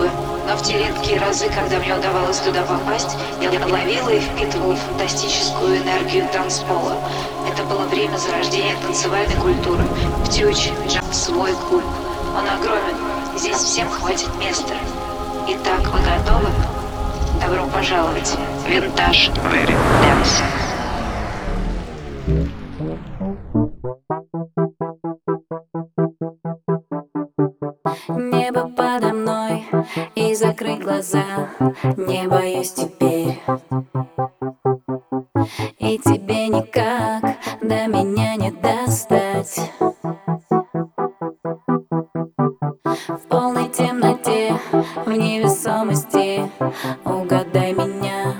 бы. Но в те редкие разы, когда мне удавалось туда попасть, я ловила и впитывала фантастическую энергию танцпола. Это было время зарождения танцевальной культуры. Птюч, Джамп, свой клуб. Он огромен, здесь всем хватит места. Итак, вы готовы? Добро пожаловать в Винтаж Дэнс. Небо подо мной, и закрыть глаза не боюсь теперь. И тебе никак до меня не достать. В полной темноте, в невесомости угадай меня.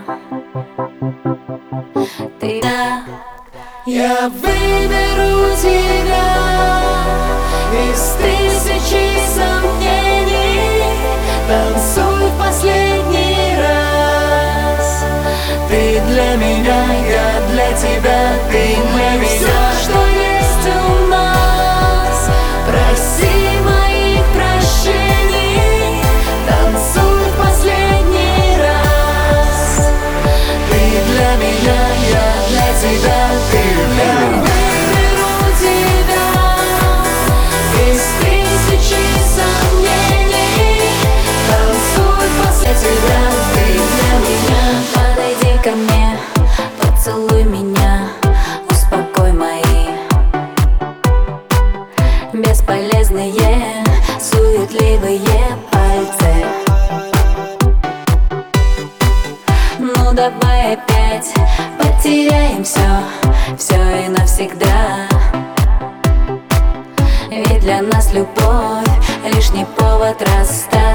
Ты да, я выберу тебя из тысячи сомнений. Танцуй в последний раз. Ты для меня, я для тебя. Ты для меня. Все, что есть у нас, проси моих прощений. Танцуй в последний раз. Ты для меня, я для тебя. Ты для меня. Выберу тебя из тысячи сомнений. Танцуй после тебя. Ты для меня. Подойди ко мне, поцелуй меня, успокой мои бесполезные, суетливые пальцы. Ну давай опять потеряем все и навсегда. Ведь для нас любовь лишний повод расстаться.